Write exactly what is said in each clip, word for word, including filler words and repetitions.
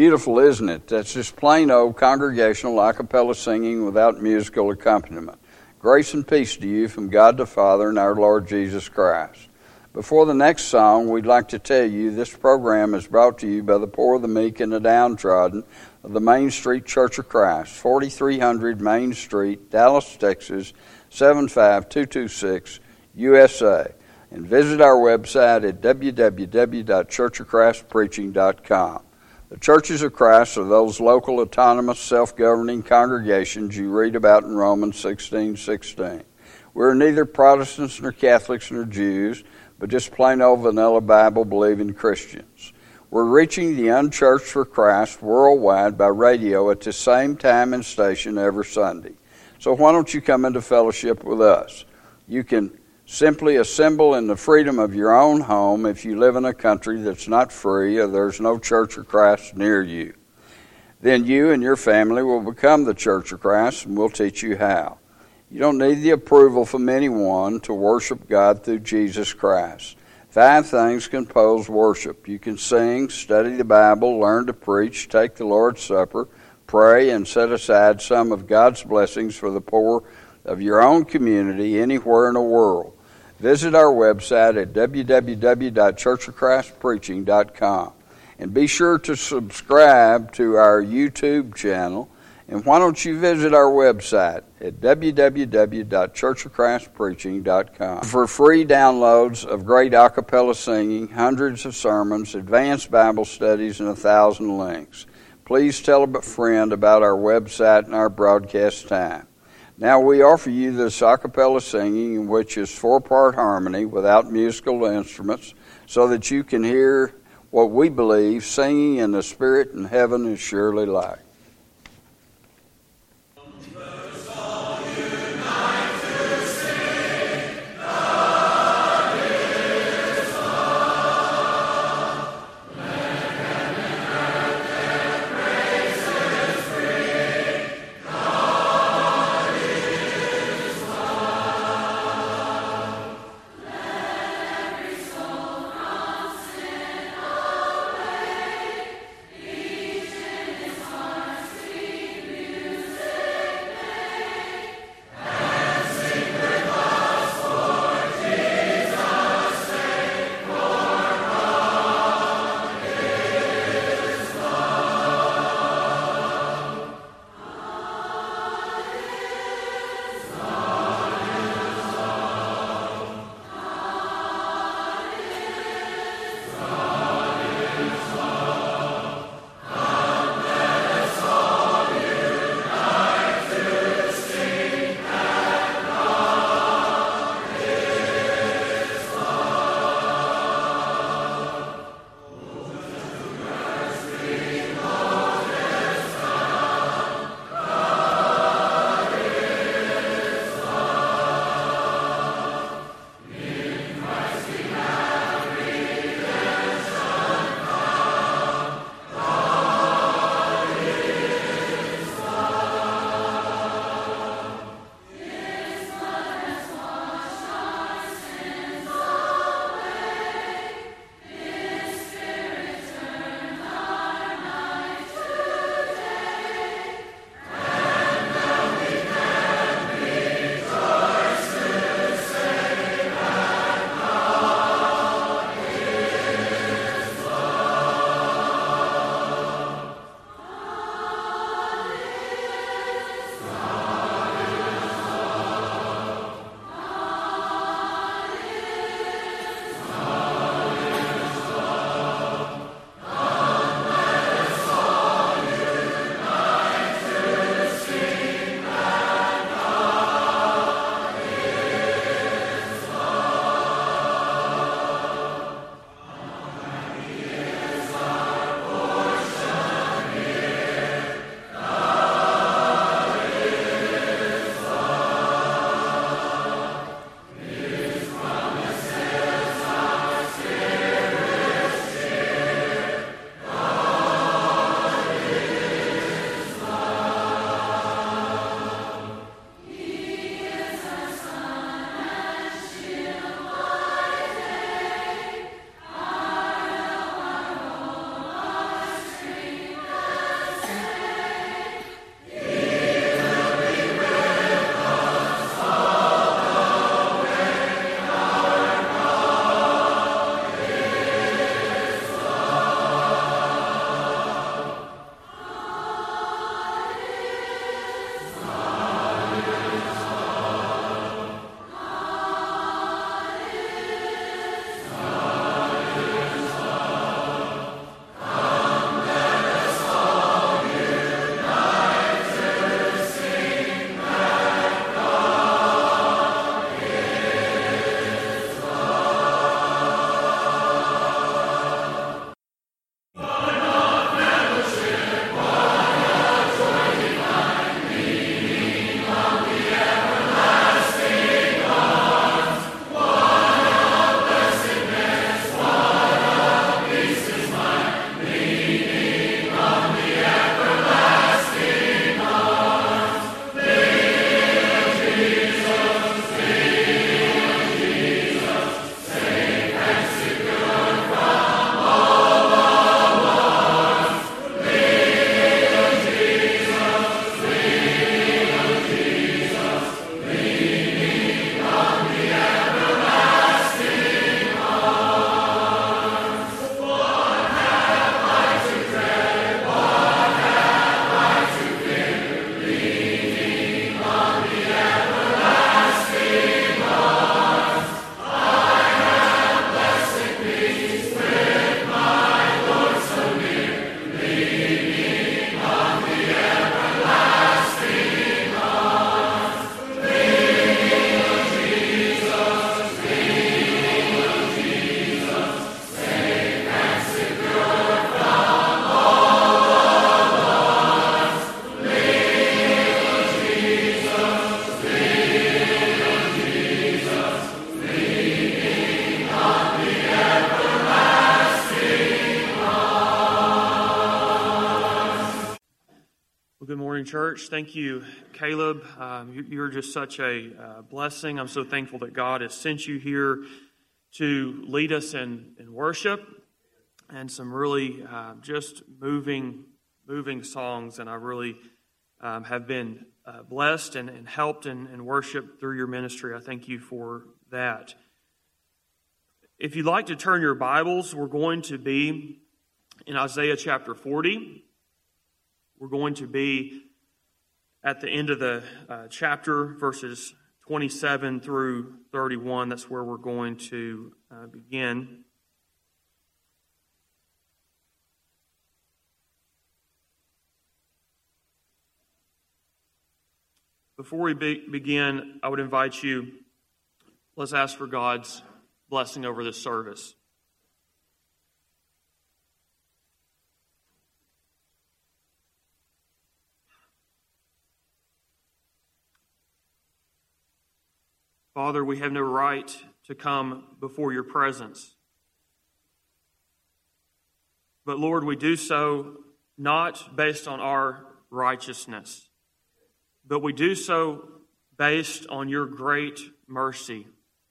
Beautiful, isn't it? That's just plain old congregational a cappella singing without musical accompaniment. Grace and peace to you from God the Father and our Lord Jesus Christ. Before the next song, we'd like to tell you this program is brought to you by the poor, the meek, and the downtrodden of the Main Street Church of Christ, forty-three hundred Main Street, Dallas, Texas, seven five two two six, U S A. And visit our website at w w w dot church of christ preaching dot com. The Churches of Christ are those local, autonomous, self-governing congregations you read about in Romans sixteen sixteen. We're neither Protestants nor Catholics nor Jews, but just plain old vanilla Bible-believing Christians. We're reaching the unchurched for Christ worldwide by radio at the same time and station every Sunday. So why don't you come into fellowship with us? You can simply assemble in the freedom of your own home if you live in a country that's not free or there's no Church of Christ near you. Then you and your family will become the Church of Christ, and we'll teach you how. You don't need the approval from anyone to worship God through Jesus Christ. Five things compose worship. You can sing, study the Bible, learn to preach, take the Lord's Supper, pray, and set aside some of God's blessings for the poor of your own community anywhere in the world. Visit our website at w w w dot church of christ preaching dot com. And be sure to subscribe to our YouTube channel. And why don't you visit our website at w w w dot church of christ preaching dot com for free downloads of great a cappella singing, hundreds of sermons, advanced Bible studies, and a thousand links. Please tell a friend about our website and our broadcast time. Now we offer you this a cappella singing, which is four-part harmony without musical instruments, so that you can hear what we believe singing in the Spirit in heaven is surely like. Each in his heart. Morning, church. Thank you, Caleb. Um, you, you're just such a uh, blessing. I'm so thankful that God has sent you here to lead us in, in worship and some really uh, just moving, moving songs. And I really um, have been uh, blessed and, and helped in, in worship through your ministry. I thank you for that. If you'd like to turn your Bibles, we're going to be in Isaiah chapter forty. We're going to be at the end of the uh, chapter, verses twenty-seven through thirty-one. That's where we're going to uh, begin. Before we be- begin, I would invite you, let's ask for God's blessing over this service. Father, we have no right to come before your presence. But Lord, we do so not based on our righteousness, but we do so based on your great mercy.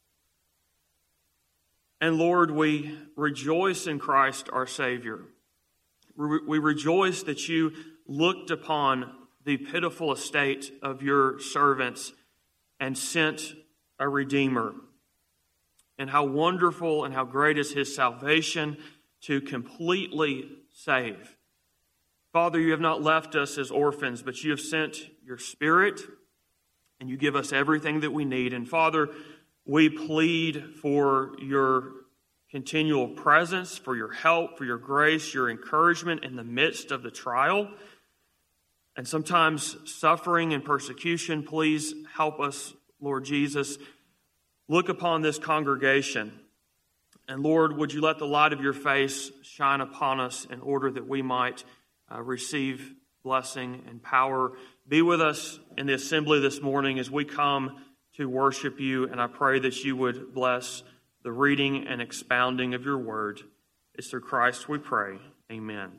And Lord, we rejoice in Christ our Savior. We rejoice that you looked upon the pitiful estate of your servants and sent a Redeemer. And how wonderful and how great is his salvation to completely save. Father, you have not left us as orphans, but you have sent your Spirit, and you give us everything that we need. And Father, we plead for your continual presence, for your help, for your grace, your encouragement in the midst of the trial. And sometimes suffering and persecution. Please help us, Lord Jesus, look upon this congregation. And Lord, would you let the light of your face shine upon us in order that we might uh, receive blessing and power. Be with us in the assembly this morning as we come to worship you. And I pray that you would bless the reading and expounding of your word. It's through Christ we pray. Amen.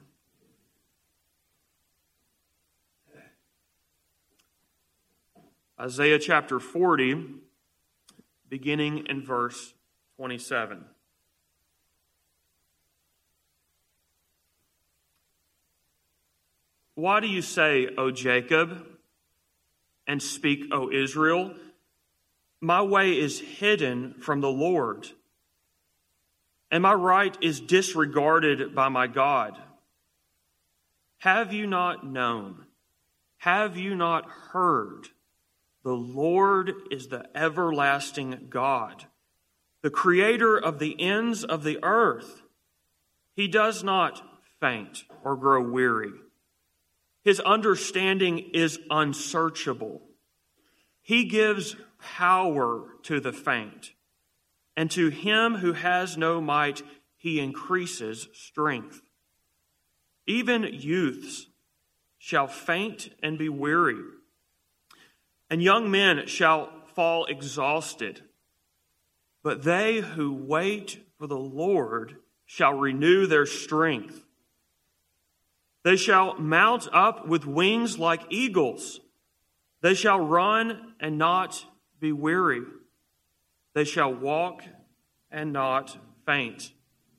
Isaiah chapter forty, beginning in verse twenty-seven. Why do you say, O Jacob, and speak, O Israel, my way is hidden from the Lord, and my right is disregarded by my God? Have you not known? Have you not heard? The Lord is the everlasting God, the creator of the ends of the earth. He does not faint or grow weary. His understanding is unsearchable. He gives power to the faint, and to him who has no might, he increases strength. Even youths shall faint and be weary, and young men shall fall exhausted. But they who wait for the Lord shall renew their strength. They shall mount up with wings like eagles. They shall run and not be weary. They shall walk and not faint.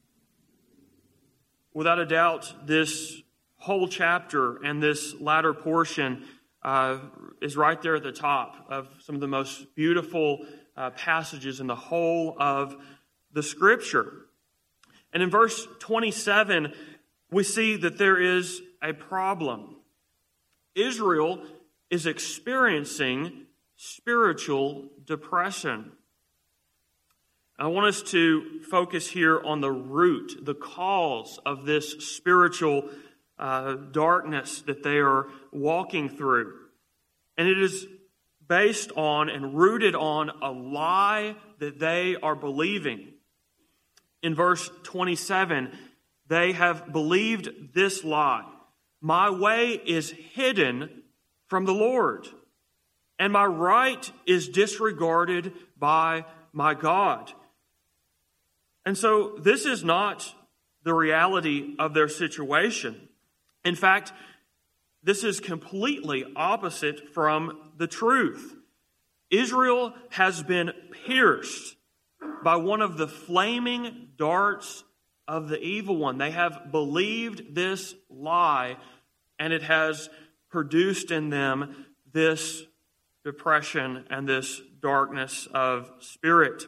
Without a doubt, this whole chapter and this latter portion Uh, is right there at the top of some of the most beautiful uh, passages in the whole of the Scripture. And in verse twenty-seven, we see that there is a problem. Israel is experiencing spiritual depression. I want us to focus here on the root, the cause of this spiritual Uh, darkness that they are walking through. And it is based on and rooted on a lie that they are believing. In verse twenty-seven, they have believed this lie. My way is hidden from the Lord, and my right is disregarded by my God. And so this is not the reality of their situation. In fact, this is completely opposite from the truth. Israel has been pierced by one of the flaming darts of the evil one. They have believed this lie, and it has produced in them this depression and this darkness of spirit.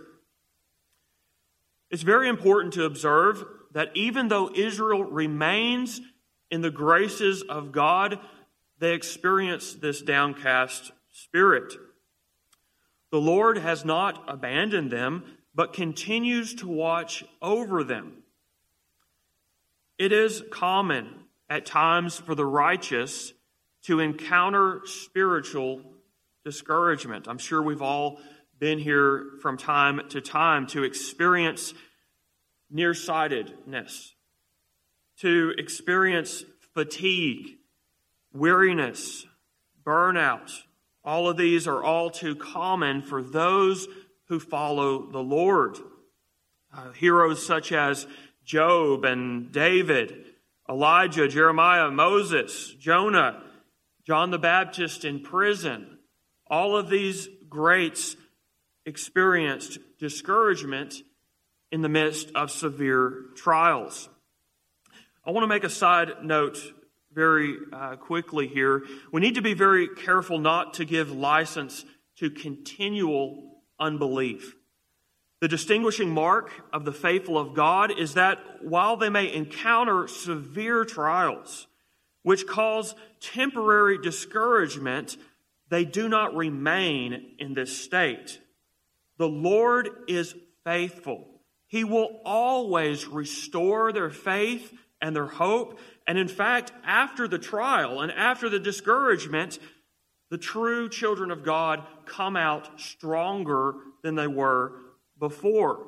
It's very important to observe that even though Israel remains in the graces of God, they experience this downcast spirit. The Lord has not abandoned them, but continues to watch over them. It is common at times for the righteous to encounter spiritual discouragement. I'm sure we've all been here from time to time to experience nearsightedness, to experience fatigue, weariness, burnout. All of these are all too common for those who follow the Lord. Uh, heroes such as Job and David, Elijah, Jeremiah, Moses, Jonah, John the Baptist in prison. All of these greats experienced discouragement in the midst of severe trials. I want to make a side note very uh, quickly here. We need to be very careful not to give license to continual unbelief. The distinguishing mark of the faithful of God is that while they may encounter severe trials, which cause temporary discouragement, they do not remain in this state. The Lord is faithful. He will always restore their faith and their hope. And in fact, after the trial and after the discouragement, the true children of God come out stronger than they were before.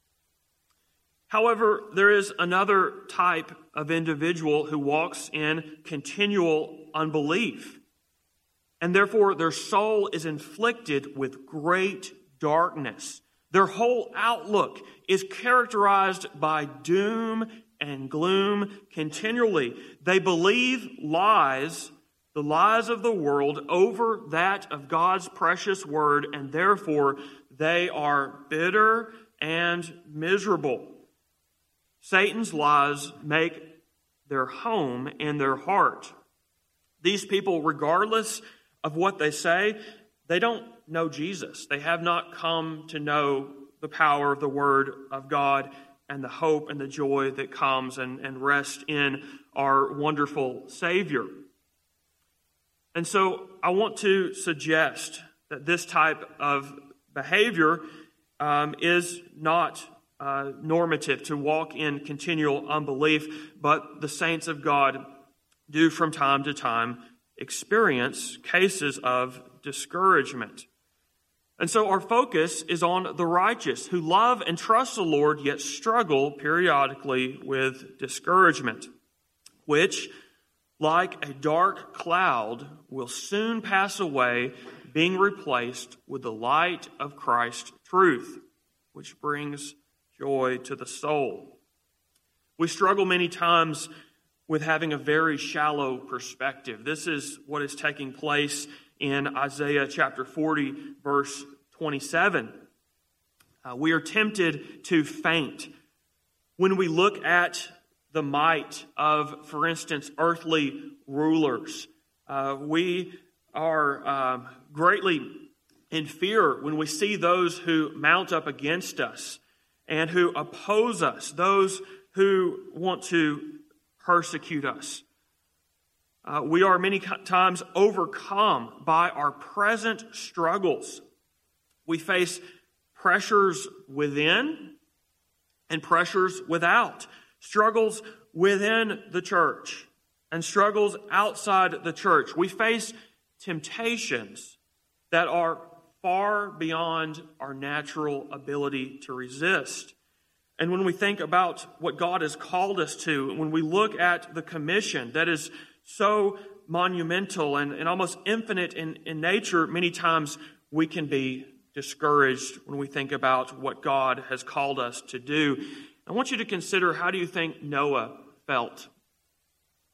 However, there is another type of individual who walks in continual unbelief, and therefore their soul is inflicted with great darkness. Their whole outlook is characterized by doom and gloom continually. They believe lies, the lies of the world, over that of God's precious word, and therefore they are bitter and miserable. Satan's lies make their home in their heart. These people, regardless of what they say, they don't know Jesus. They have not come to know the power of the Word of God and the hope and the joy that comes and, and rests in our wonderful Savior. And so I want to suggest that this type of behavior um, is not uh, normative to walk in continual unbelief, but the saints of God do from time to time experience cases of discouragement. And so our focus is on the righteous who love and trust the Lord, yet struggle periodically with discouragement, which, like a dark cloud, will soon pass away, being replaced with the light of Christ's truth, which brings joy to the soul. We struggle many times with having a very shallow perspective. This is what is taking place in Isaiah chapter forty, verse twenty-seven. Uh, we are tempted to faint when we look at the might of, for instance, earthly rulers. Uh, we are um, greatly in fear when we see those who mount up against us and who oppose us, those who want to persecute us. Uh, we are many times overcome by our present struggles. We face pressures within and pressures without, struggles within the church and struggles outside the church. We face temptations that are far beyond our natural ability to resist. And when we think about what God has called us to, when we look at the commission that is so monumental and, and almost infinite in, in nature, many times we can be discouraged when we think about what God has called us to do. I want you to consider, how do you think Noah felt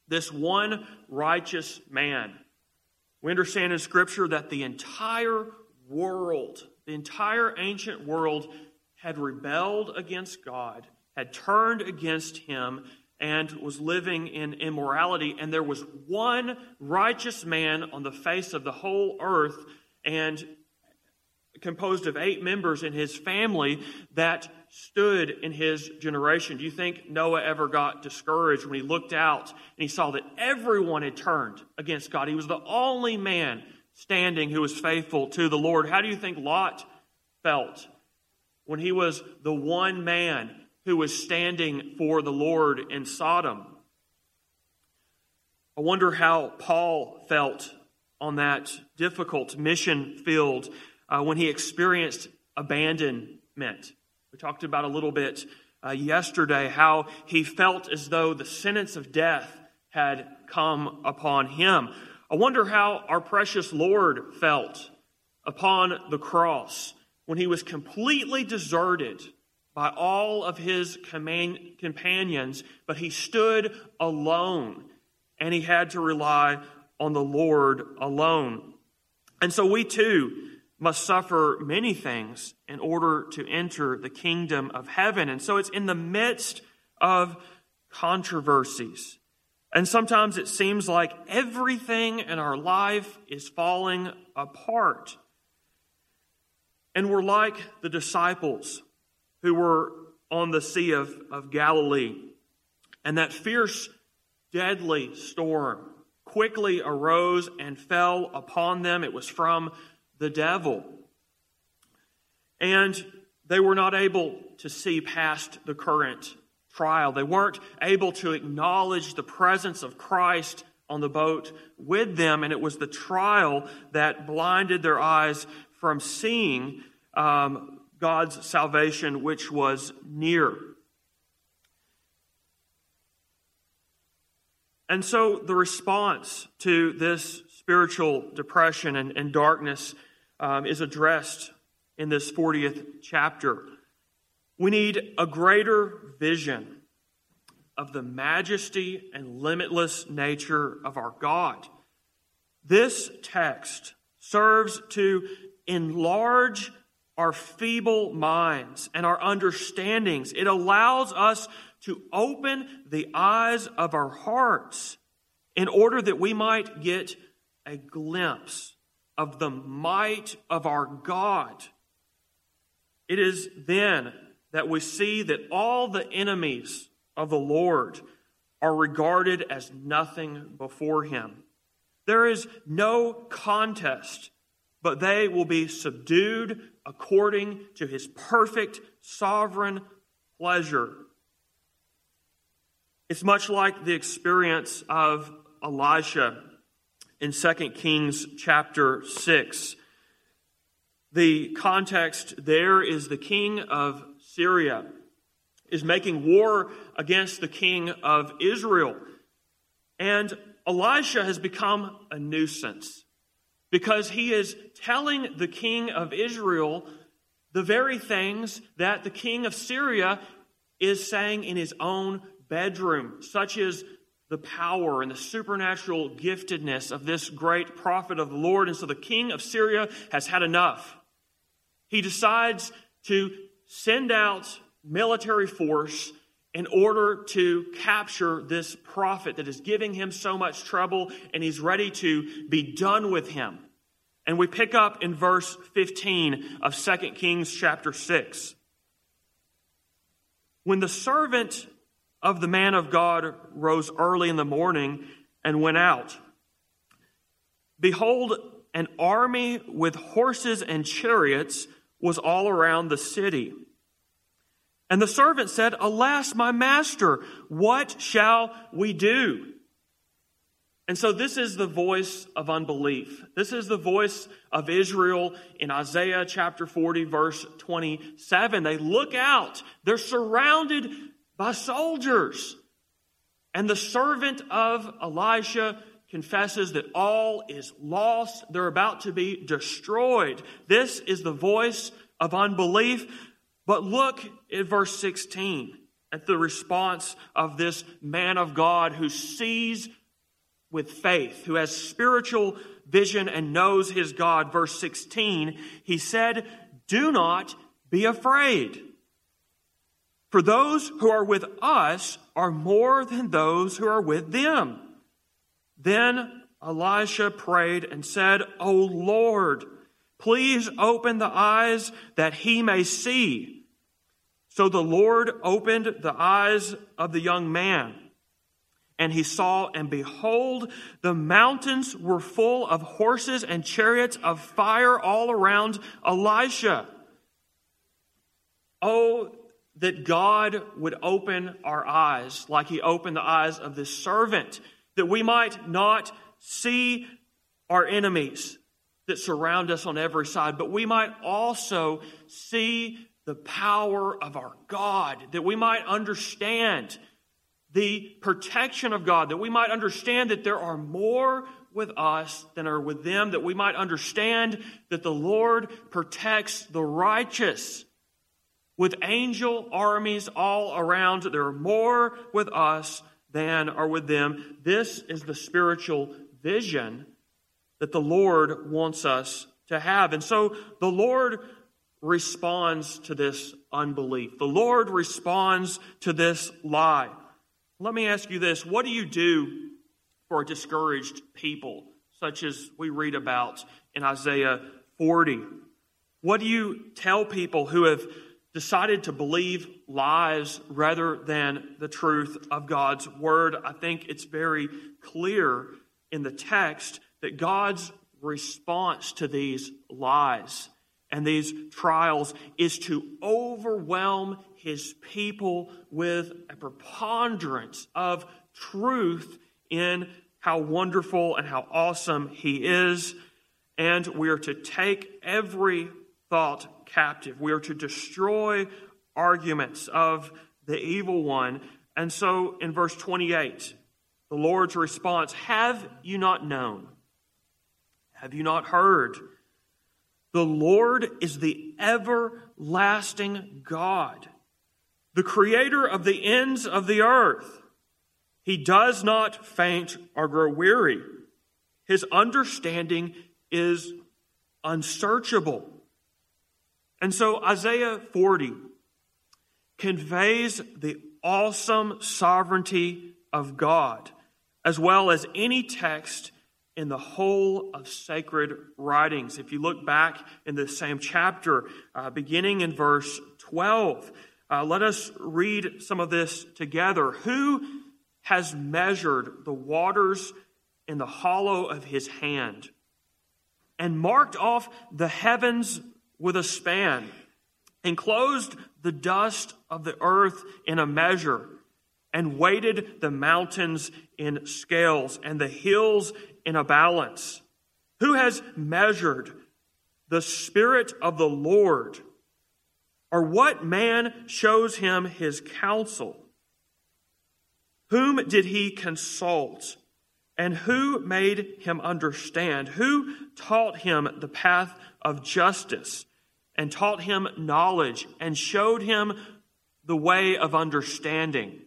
this one righteous man. We understand in Scripture that the entire world, the entire ancient world had rebelled against God, had turned against him, and was living in immorality. And there was one righteous man on the face of the whole earth, and composed of eight members in his family that stood in his generation. Do you think Noah ever got discouraged when he looked out and he saw that everyone had turned against God? He was the only man standing who was faithful to the Lord. How do you think Lot felt when he was the one man who was standing for the Lord in Sodom? I wonder how Paul felt on that difficult mission field uh, when he experienced abandonment. We talked about a little bit uh, yesterday how he felt as though the sentence of death had come upon him. I wonder how our precious Lord felt upon the cross when he was completely deserted by all of his command- companions, but he stood alone and he had to rely on the Lord alone. And so we too must suffer many things in order to enter the kingdom of heaven. And so it's in the midst of controversies. And sometimes it seems like everything in our life is falling apart. And we're like the disciples who were on the Sea of, of Galilee. And that fierce, deadly storm quickly arose and fell upon them. It was from the devil. And they were not able to see past the current trial. They weren't able to acknowledge the presence of Christ on the boat with them, and it was the trial that blinded their eyes from seeing um, God's salvation, which was near. And so the response to this spiritual depression and, and darkness um, is addressed in this fortieth chapter. We need a greater vision of the majesty and limitless nature of our God. This text serves to enlarge our feeble minds and our understandings. It allows us to open the eyes of our hearts in order that we might get a glimpse of the might of our God. It is then that we see that all the enemies of the Lord are regarded as nothing before him. There is no contest, but they will be subdued according to his perfect sovereign pleasure. It's much like the experience of Elisha in Second Kings chapter six. The context there is the king of Syria is making war against the king of Israel. And Elisha has become a nuisance because he is telling the king of Israel the very things that the king of Syria is saying in his own bedroom, such as the power and the supernatural giftedness of this great prophet of the Lord. And so the king of Syria has had enough. He decides to send out military force in order to capture this prophet that is giving him so much trouble, and he's ready to be done with him. And we pick up in verse fifteen of Second Kings chapter six. When the servant of the man of God rose early in the morning and went out, behold, an army with horses and chariots was all around the city. And the servant said, "Alas, my master, what shall we do?" And so this is the voice of unbelief. This is the voice of Israel in Isaiah chapter forty, verse twenty-seven. They look out. They're surrounded by soldiers. And the servant of Elisha confesses that all is lost. They're about to be destroyed. This is the voice of unbelief. But look at verse sixteen. at the response of this man of God who sees with faith, who has spiritual vision and knows his God. Verse sixteen, he said, "Do not be afraid. For those who are with us are more than those who are with them." Then Elisha prayed and said, "O Lord, please open the eyes that he may see." So the Lord opened the eyes of the young man, and he saw, and behold, the mountains were full of horses and chariots of fire all around Elisha. Oh, that God would open our eyes like he opened the eyes of this servant, that we might not see our enemies that surround us on every side, but we might also see the power of our God, that we might understand the protection of God, that we might understand that there are more with us than are with them, that we might understand that the Lord protects the righteous with angel armies all around. There are more with us than are with them. This is the spiritual vision that the Lord wants us to have. And so the Lord responds to this unbelief. The Lord responds to this lie. Let me ask you this. What do you do for a discouraged people, such as we read about in Isaiah forty? What do you tell people who have decided to believe lies rather than the truth of God's word? I think it's very clear in the text that God's response to these lies and these trials is to overwhelm his people with a preponderance of truth in how wonderful and how awesome he is. And we are to take every thought captive. We are to destroy arguments of the evil one. And so in verse twenty-eight, the Lord's response, "Have you not known? Have you not heard? The Lord is the everlasting God, the creator of the ends of the earth. He does not faint or grow weary. His understanding is unsearchable." And so Isaiah forty conveys the awesome sovereignty of God, as well as any text in the whole of sacred writings. If you look back in the same chapter, uh, beginning in verse twelve, uh, let us read some of this together. "Who has measured the waters in the hollow of his hand, and marked off the heavens with a span, enclosed the dust of the earth in a measure, and weighted the mountains in scales and the hills in a balance? Who has measured the Spirit of the Lord? Or what man shows him his counsel? Whom did he consult? And who made him understand? Who taught him the path of justice, and taught him knowledge, and showed him the way of understanding?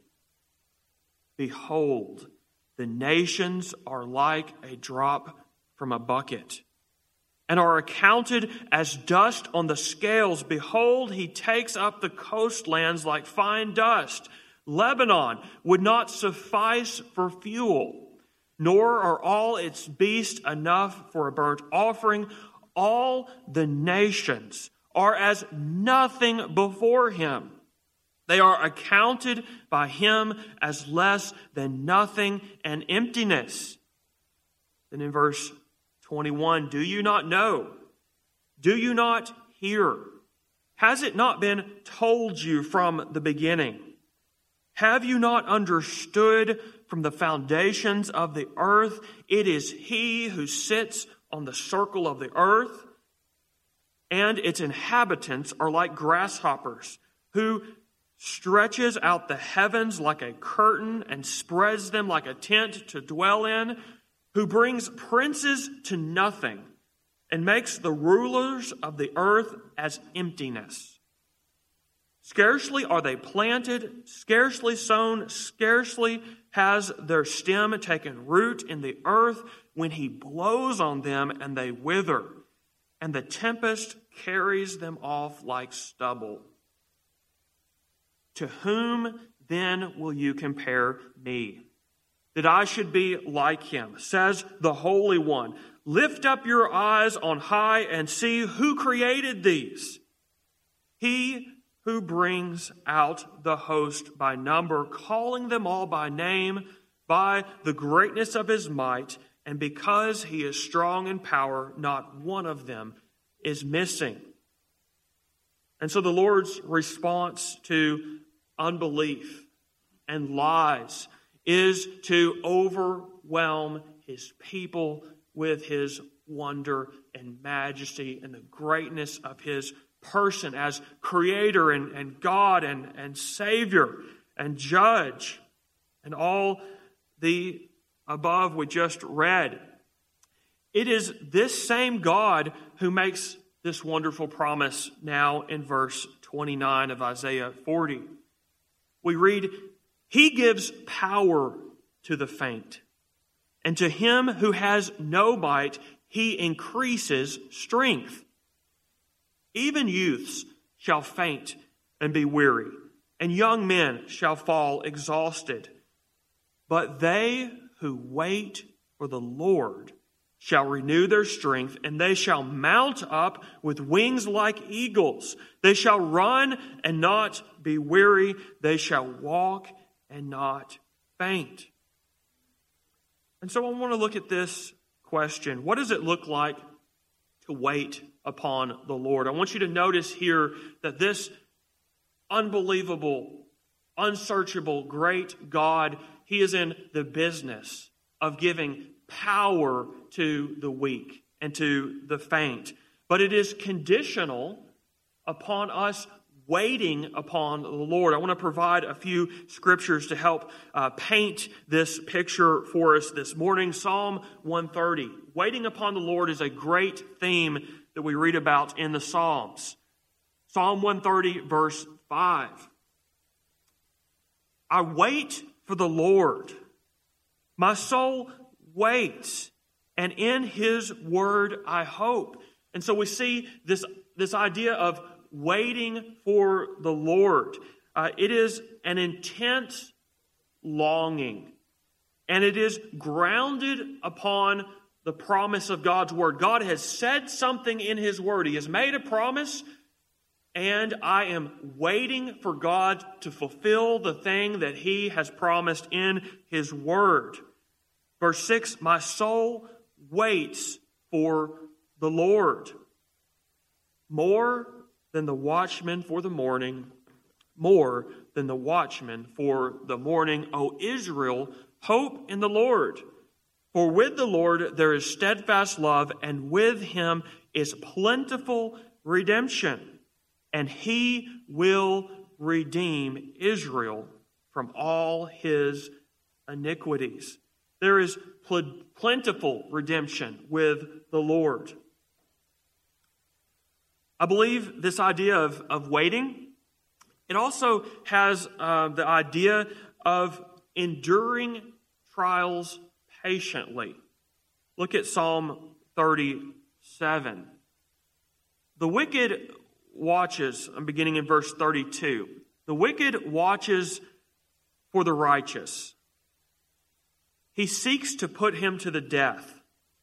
Behold, the nations are like a drop from a bucket, and are accounted as dust on the scales. Behold, he takes up the coastlands like fine dust. Lebanon would not suffice for fuel, nor are all its beasts enough for a burnt offering. All the nations are as nothing before him. They are accounted by him as less than nothing and emptiness." Then in verse twenty-one, "Do you not know? Do you not hear? Has it not been told you from the beginning? Have you not understood from the foundations of the earth? It is he who sits on the circle of the earth, and its inhabitants are like grasshoppers, who stretches out the heavens like a curtain and spreads them like a tent to dwell in, who brings princes to nothing and makes the rulers of the earth as emptiness. Scarcely are they planted, scarcely sown, scarcely has their stem taken root in the earth, when he blows on them and they wither, and the tempest carries them off like stubble. To whom then will you compare me, that I should be like him, says the Holy One? Lift up your eyes on high and see who created these. He who brings out the host by number, calling them all by name, by the greatness of his might, and because he is strong in power, not one of them is missing. And so the Lord's response to unbelief and lies is to overwhelm his people with his wonder and majesty and the greatness of his person as creator and, and God and, and Savior and judge and all the above we just read. It is this same God who makes this wonderful promise now in verse twenty-nine of Isaiah forty. We read, he gives power to the faint, and to him who has no might, he increases strength. Even youths shall faint and be weary, and young men shall fall exhausted. But they who wait for the Lord shall renew their strength, and they shall mount up with wings like eagles. They shall run and not be weary. They shall walk and not faint. And so I want to look at this question. What does it look like to wait upon the Lord? I want you to notice here that this unbelievable, unsearchable, great God, he is in the business of giving power to the weak and to the faint. But it is conditional upon us waiting upon the Lord. I want to provide a few scriptures to help uh, paint this picture for us this morning. Psalm one thirty. Waiting upon the Lord is a great theme that we read about in the Psalms. Psalm one thirty, verse five. I wait for the Lord. My soul waits, and in his word I hope. And so we see this, this idea of waiting for the Lord. Uh, it is an intense longing, and it is grounded upon the promise of God's word. God has said something in his word. He has made a promise, and I am waiting for God to fulfill the thing that he has promised in his word. Verse six, my soul waits for the Lord. More than the watchman for the morning, more than the watchman for the morning. O Israel, hope in the Lord. For with the Lord there is steadfast love, and with him is plentiful redemption. And he will redeem Israel from all his iniquities. There is pl- plentiful redemption with the Lord. I believe this idea of, of waiting, it also has uh, the idea of enduring trials patiently. Look at Psalm thirty-seven. The wicked watches, I'm beginning in verse thirty-two. The wicked watches for the righteous. He seeks to put him to the death.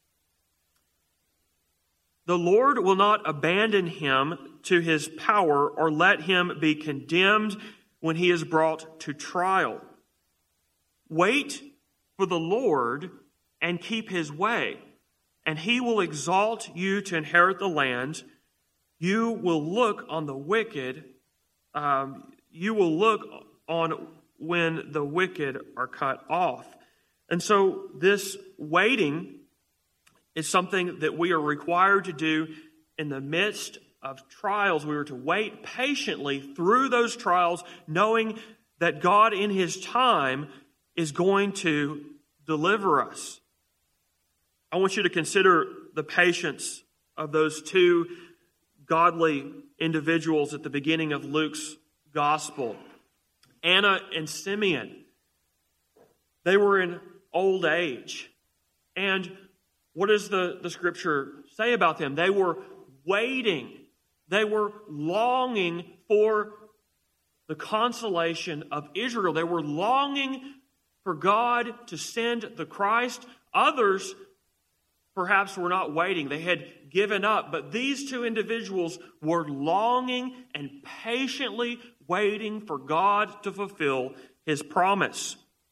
The Lord will not abandon him to his power or let him be condemned when he is brought to trial. Wait for the Lord and keep his way, and he will exalt you to inherit the land. You will look on the wicked. Um, you will look on when the wicked are cut off. And so this waiting is something that we are required to do in the midst of trials. We are to wait patiently through those trials, knowing that God in his time is going to deliver us. I want you to consider the patience of those two godly individuals at the beginning of Luke's gospel. Anna and Simeon, they were in old age. And what does the, the scripture say about them? They were waiting. They were longing for the consolation of Israel. They were longing for God to send the Christ. Others perhaps were not waiting. They had given up. But these two individuals were longing and patiently waiting for God to fulfill His promise.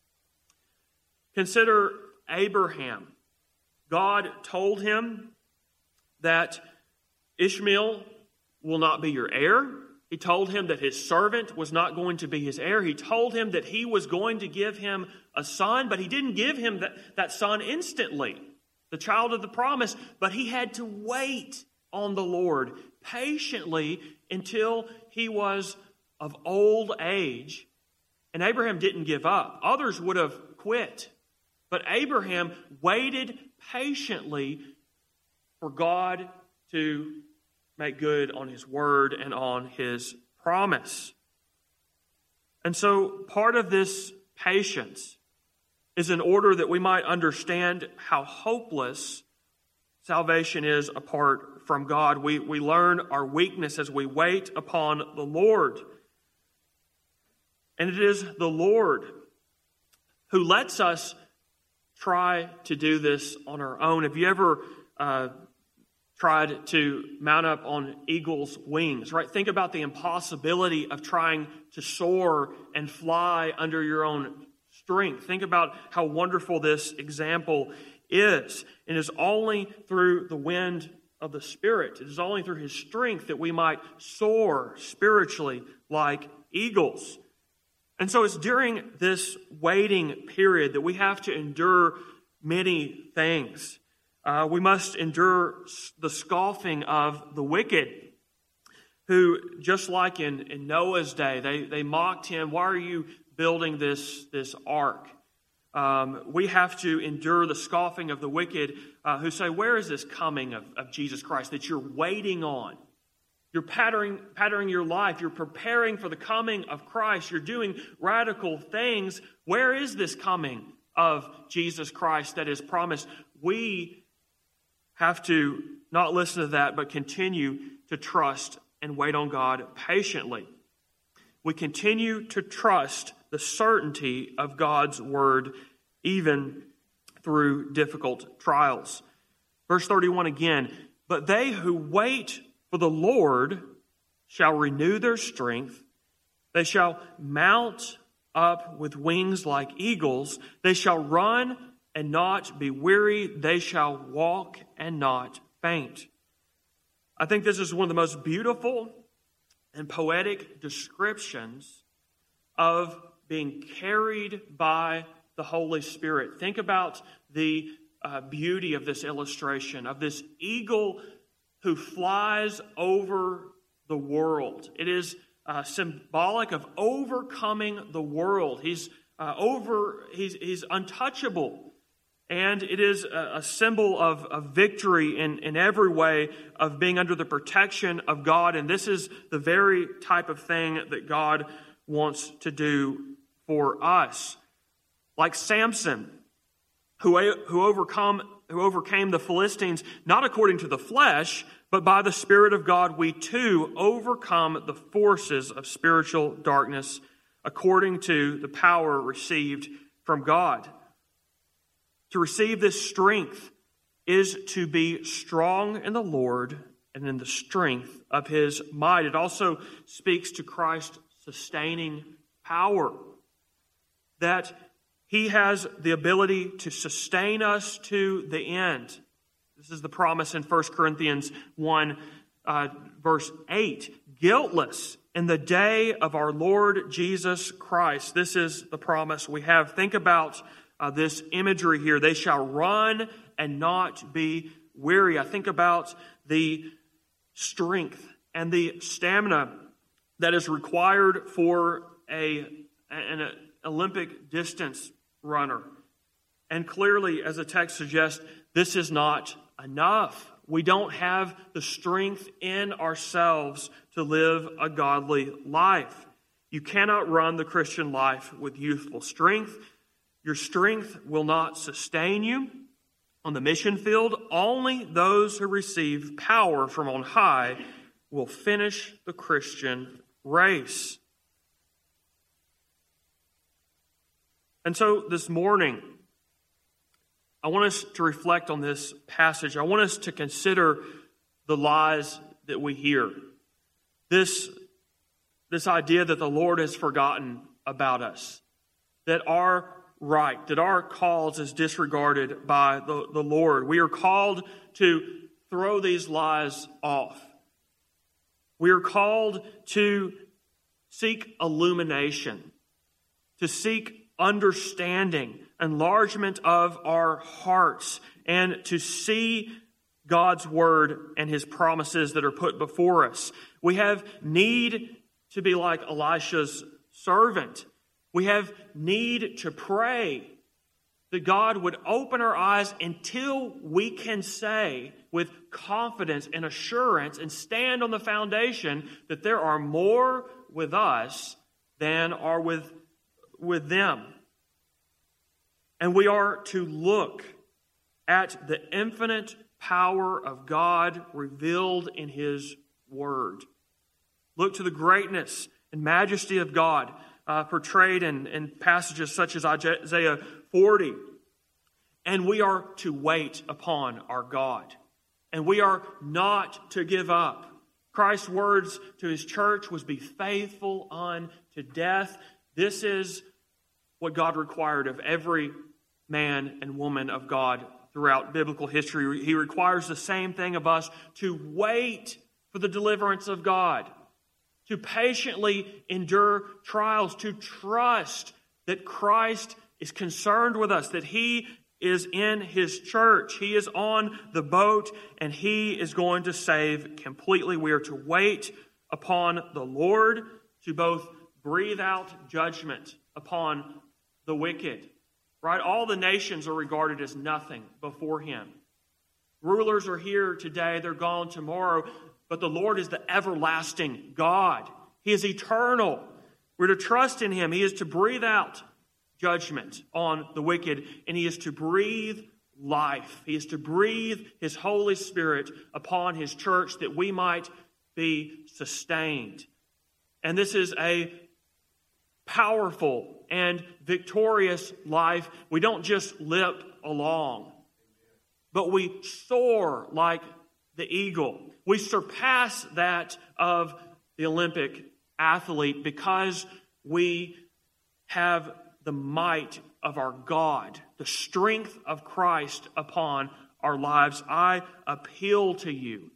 Consider Abraham. God told him that Ishmael will not be your heir. He told him that his servant was not going to be his heir. He told him that he was going to give him a son, but he didn't give him that, that son instantly, the child of the promise, but he had to wait on the Lord patiently until he was of old age. And Abraham didn't give up. Others would have quit. But Abraham waited patiently for God to make good on His word and on His promise. And so part of this patience is in order that we might understand how hopeless salvation is apart from God. We, we learn our weakness as we wait upon the Lord. And it is the Lord who lets us try to do this on our own. Have you ever uh, tried to mount up on eagle's wings, right? Think about the impossibility of trying to soar and fly under your own strength. Think about how wonderful this example is. It is only through the wind of the Spirit, it is only through His strength that we might soar spiritually like eagles. And so it's during this waiting period that we have to endure many things. Uh, we must endure the scoffing of the wicked, who, just like in, in Noah's day, they, they mocked him. Why are you building this, this ark? Um, we have to endure the scoffing of the wicked uh, who say, where is this coming of, of Jesus Christ that you're waiting on? You're patterning, patterning your life. You're preparing for the coming of Christ. You're doing radical things. Where is this coming of Jesus Christ that is promised? We have to not listen to that, but continue to trust and wait on God patiently. We continue to trust the certainty of God's word, even through difficult trials. Verse thirty-one again, but they who wait for the Lord shall renew their strength. They shall mount up with wings like eagles. They shall run and not be weary. They shall walk and not faint. I think this is one of the most beautiful and poetic descriptions of being carried by the Holy Spirit. Think about the uh, beauty of this illustration, of this eagle who flies over the world. It is uh, symbolic of overcoming the world. He's uh, over. He's, he's untouchable. And it is a, a symbol of, of victory in, in every way, of being under the protection of God. And this is the very type of thing that God wants to do for us. Like Samson, who, who, overcome, who overcame the Philistines, not according to the flesh, but by the Spirit of God, we too overcome the forces of spiritual darkness according to the power received from God. To receive this strength is to be strong in the Lord and in the strength of His might. It also speaks to Christ's sustaining power, that He has the ability to sustain us to the end. This is the promise in First Corinthians one, uh, verse eight. Guiltless in the day of our Lord Jesus Christ. This is the promise we have. Think about uh, this imagery here. They shall run and not be weary. I think about the strength and the stamina that is required for a, an Olympic distance runner. And clearly, as the text suggests, this is not enough. We don't have the strength in ourselves to live a godly life. You cannot run the Christian life with youthful strength. Your strength will not sustain you. On the mission field, only those who receive power from on high will finish the Christian race. And so this morning, I want us to reflect on this passage. I want us to consider the lies that we hear. This, this idea that the Lord has forgotten about us, that our right, that our cause is disregarded by the, the Lord. We are called to throw these lies off. We are called to seek illumination, to seek understanding, enlargement of our hearts, and to see God's word and his promises that are put before us. We have need to be like Elisha's servant. We have need to pray that God would open our eyes until we can say with confidence and assurance and stand on the foundation that there are more with us than are with, with them. And we are to look at the infinite power of God revealed in his word. Look to the greatness and majesty of God uh, portrayed in, in passages such as Isaiah forty. And we are to wait upon our God. And we are not to give up. Christ's words to his church was, "Be faithful unto death." This is what God required of every man and woman of God throughout biblical history. He requires the same thing of us, to wait for the deliverance of God, to patiently endure trials, to trust that Christ is concerned with us, that he is in his church. He is on the boat and he is going to save completely. We are to wait upon the Lord, to both breathe out judgment upon the wicked. Right? All the nations are regarded as nothing before him. Rulers are here today, they're gone tomorrow, but the Lord is the everlasting God. He is eternal. We're to trust in him. He is to breathe out judgment on the wicked, and he is to breathe life. He is to breathe his Holy Spirit upon his church that we might be sustained. And this is a powerful and victorious life. We don't just limp along, but we soar like the eagle. We surpass that of the Olympic athlete because we have the might of our God, the strength of Christ upon our lives. I appeal to you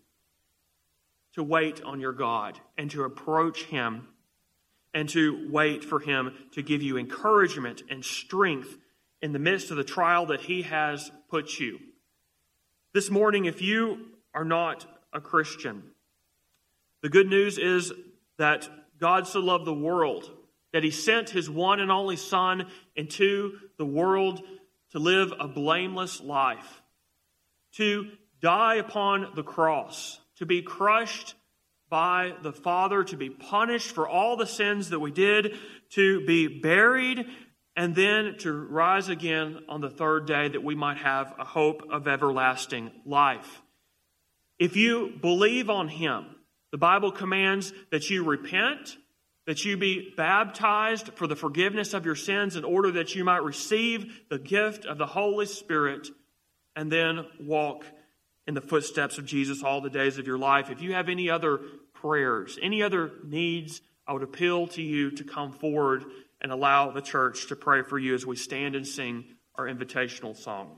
to wait on your God and to approach him and to wait for him to give you encouragement and strength in the midst of the trial that he has put you. This morning, if you are not a Christian, the good news is that God so loved the world that he sent his one and only Son into the world to live a blameless life, to die upon the cross, to be crushed by the Father, to be punished for all the sins that we did, to be buried, and then to rise again on the third day that we might have a hope of everlasting life. If you believe on him, the Bible commands that you repent, that you be baptized for the forgiveness of your sins in order that you might receive the gift of the Holy Spirit and then walk in the footsteps of Jesus all the days of your life. If you have any other prayers, any other needs, I would appeal to you to come forward and allow the church to pray for you as we stand and sing our invitational song.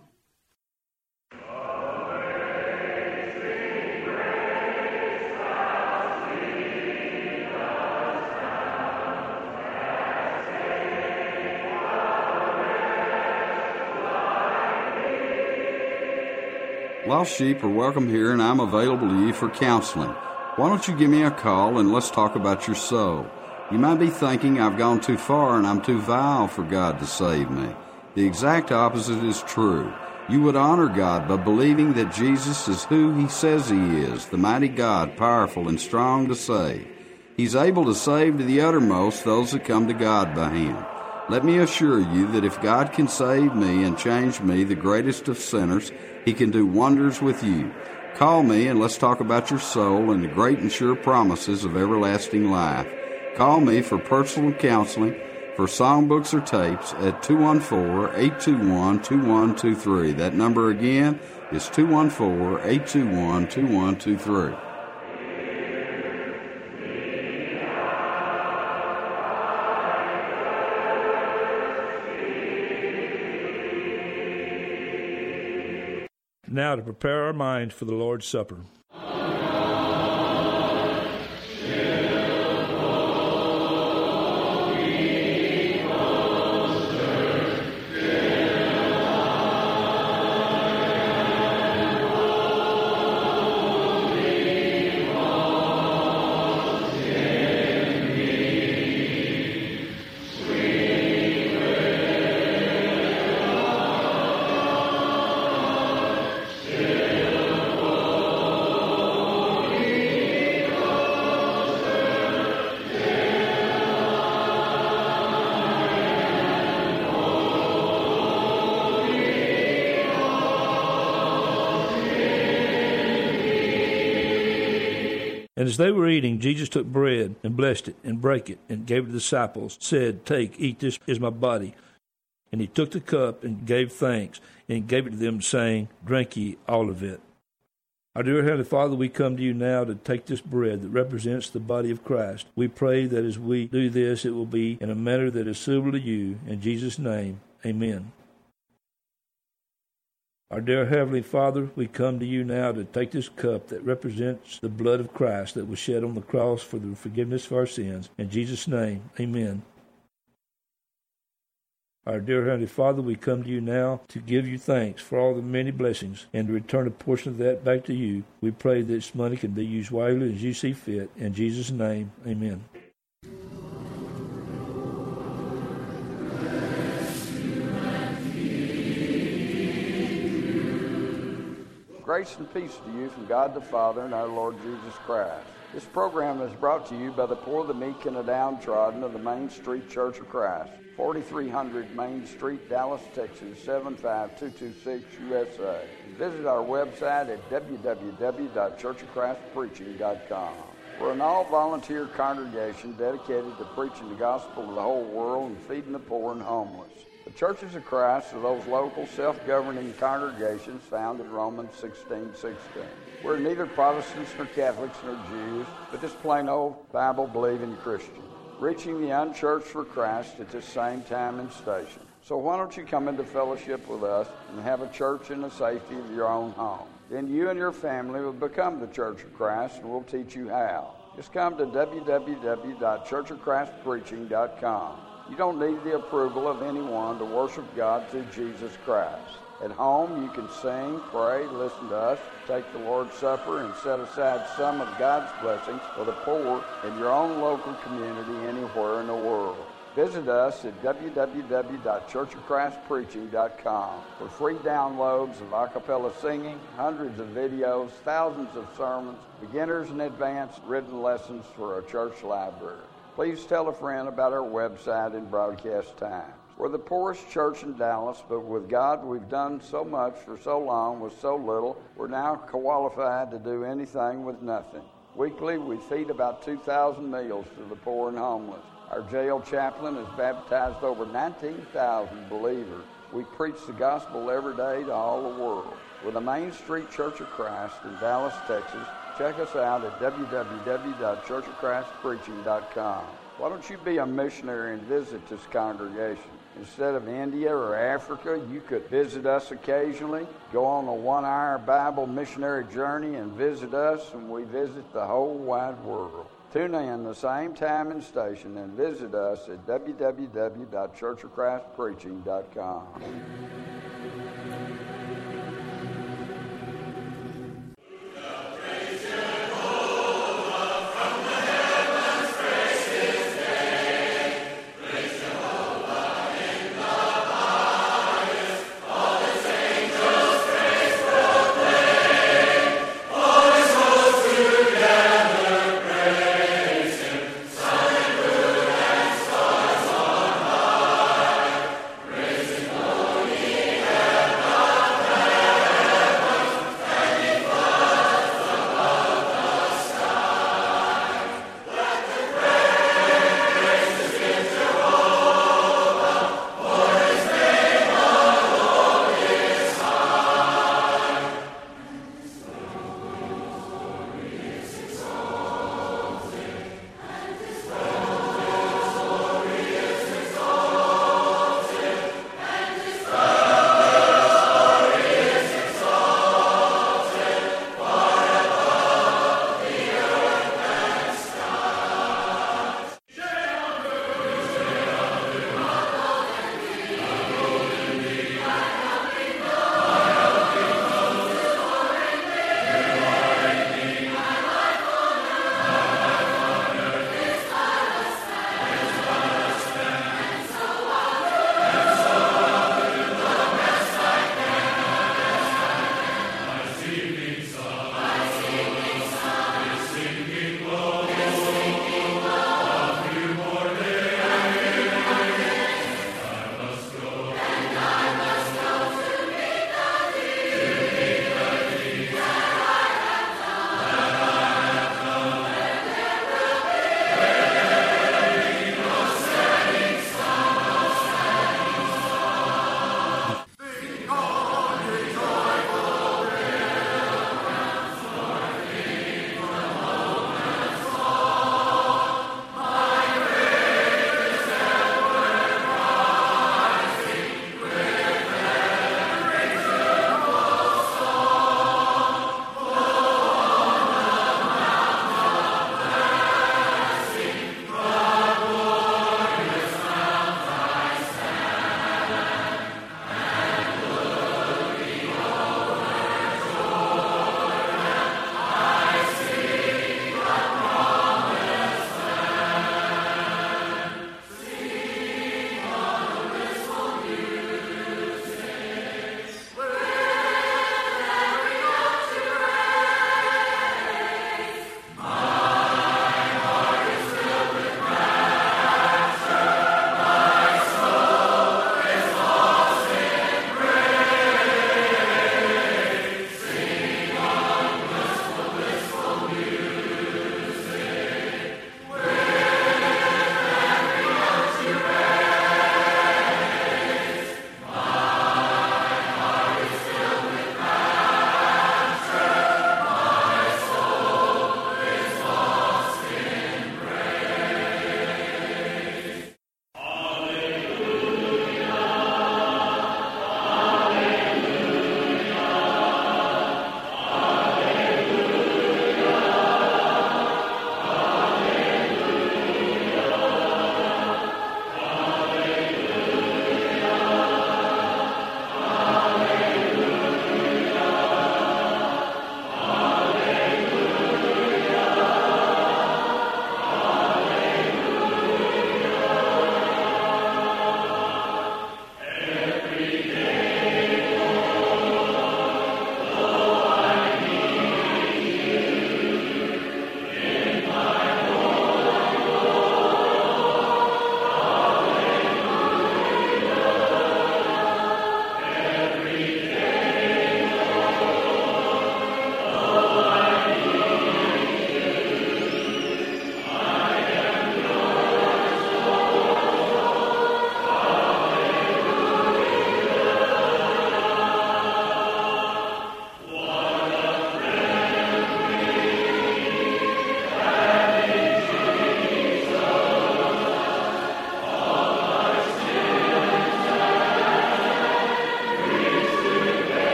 Lost sheep are welcome here, and I'm available to you for counseling. Why don't you give me a call and let's talk about your soul? You might be thinking I've gone too far and I'm too vile for God to save me. The exact opposite is true. You would honor God by believing that Jesus is who he says he is, the mighty God, powerful and strong to save. He He's able to save to the uttermost those that come to God by him. Let me assure you that if God can save me and change me, the greatest of sinners, he can do wonders with you. Call me and let's talk about your soul and the great and sure promises of everlasting life. Call me for personal counseling, for songbooks or tapes at two one four, eight two one, two one two three. That number again is two one four, eight two one, two one two three. Now to prepare our minds for the Lord's Supper. And as they were eating, Jesus took bread and blessed it and brake it and gave it to the disciples, said, Take, eat, this is my body. And he took the cup and gave thanks and gave it to them, saying, Drink ye all of it. Our dear Heavenly Father, we come to you now to take this bread that represents the body of Christ. We pray that as we do this, it will be in a manner that is suitable to you. In Jesus' name, amen. Our dear Heavenly Father, we come to you now to take this cup that represents the blood of Christ that was shed on the cross for the forgiveness of our sins. In Jesus' name, amen. Our dear Heavenly Father, we come to you now to give you thanks for all the many blessings and to return a portion of that back to you. We pray that this money can be used wisely as you see fit. In Jesus' name, amen. Grace and peace to you from God the Father and our Lord Jesus Christ. This program is brought to you by the poor, the meek, and the downtrodden of the Main Street Church of Christ, forty-three hundred Main Street, Dallas, Texas, seven five two two six, U S A. Visit our website at w w w dot church of christ preaching dot com. We're an all-volunteer congregation dedicated to preaching the gospel to the whole world and feeding the poor and homeless. The Churches of Christ are those local self-governing congregations found in Romans sixteen sixteen. We're neither Protestants nor Catholics nor Jews, but just plain old Bible-believing Christians, reaching the unchurched for Christ at this same time and station. So why don't you come into fellowship with us and have a church in the safety of your own home? Then you and your family will become the Church of Christ, and we'll teach you how. Just come to w w w dot church of christ preaching dot com. You don't need the approval of anyone to worship God through Jesus Christ. At home, you can sing, pray, listen to us, take the Lord's Supper, and set aside some of God's blessings for the poor in your own local community anywhere in the world. Visit us at w w w dot church of christ preaching dot com for free downloads of a cappella singing, hundreds of videos, thousands of sermons, beginners and advanced written lessons for a church library. Please tell a friend about our website and broadcast times. We're the poorest church in Dallas, but with God we've done so much for so long with so little, we're now qualified to do anything with nothing. Weekly, we feed about two thousand meals to the poor and homeless. Our jail chaplain has baptized over nineteen thousand believers. We preach the gospel every day to all the world. We're the Main Street Church of Christ in Dallas, Texas. Check us out at w w w dot church of christ preaching dot com. Why don't you be a missionary and visit this congregation? Instead of India or Africa, you could visit us occasionally, go on a one-hour Bible missionary journey and visit us, and we visit the whole wide world. Tune in the same time and station and visit us at w w w dot church of christ preaching dot com.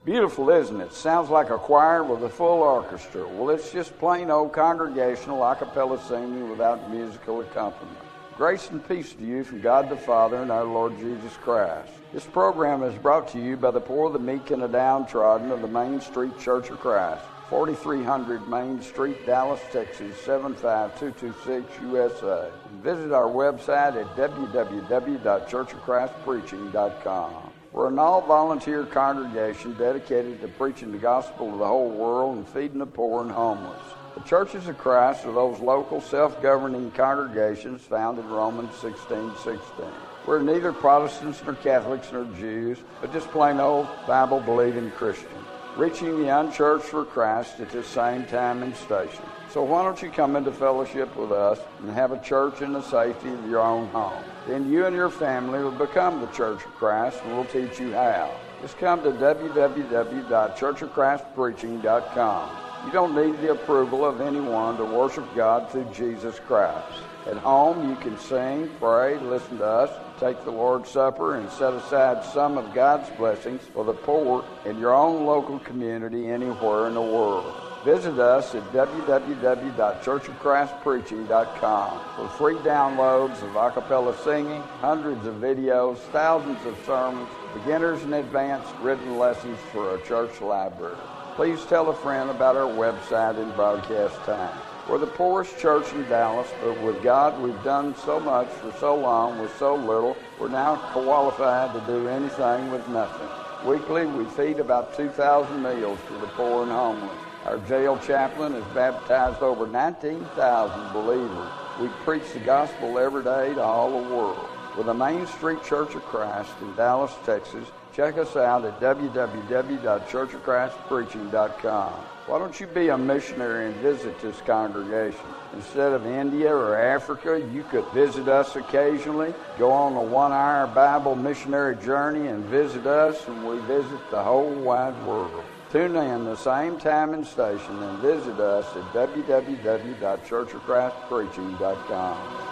Beautiful, isn't it? Sounds like a choir with a full orchestra. Well, it's just plain old congregational a cappella singing without musical accompaniment. Grace and peace to you from God the Father and our Lord Jesus Christ. This program is brought to you by the poor, the meek, and the downtrodden of the Main Street Church of Christ, forty-three hundred Main Street, Dallas, Texas, seven five two two six, U S A. And visit our website at w w w dot church of christ preaching dot com. We're an all-volunteer congregation dedicated to preaching the gospel to the whole world and feeding the poor and homeless. The Churches of Christ are those local self-governing congregations found in Romans sixteen sixteen. We're neither Protestants nor Catholics nor Jews, but just plain old Bible-believing Christians, reaching the unchurched for Christ at the same time and station. So why don't you come into fellowship with us and have a church in the safety of your own home? Then you and your family will become the Church of Christ, and we'll teach you how. Just come to w w w dot church of christ preaching dot com. You don't need the approval of anyone to worship God through Jesus Christ. At home, you can sing, pray, listen to us, take the Lord's Supper, and set aside some of God's blessings for the poor in your own local community anywhere in the world. Visit us at w w w dot church of christ preaching dot com for free downloads of a cappella singing, hundreds of videos, thousands of sermons, beginners and advanced written lessons for a church library. Please tell a friend about our website and broadcast time. We're the poorest church in Dallas, but with God we've done so much for so long with so little, we're now qualified to do anything with nothing. Weekly, we feed about two thousand meals to the poor and homeless. Our jail chaplain has baptized over nineteen thousand believers. We preach the gospel every day to all the world. With the Main Street Church of Christ in Dallas, Texas, check us out at w w w dot church of christ preaching dot com. Why don't you be a missionary and visit this congregation? Instead of India or Africa, you could visit us occasionally, go on a one-hour Bible missionary journey and visit us, and we visit the whole wide world. Tune in the same time and station and visit us at w w w dot church of christ preaching dot com.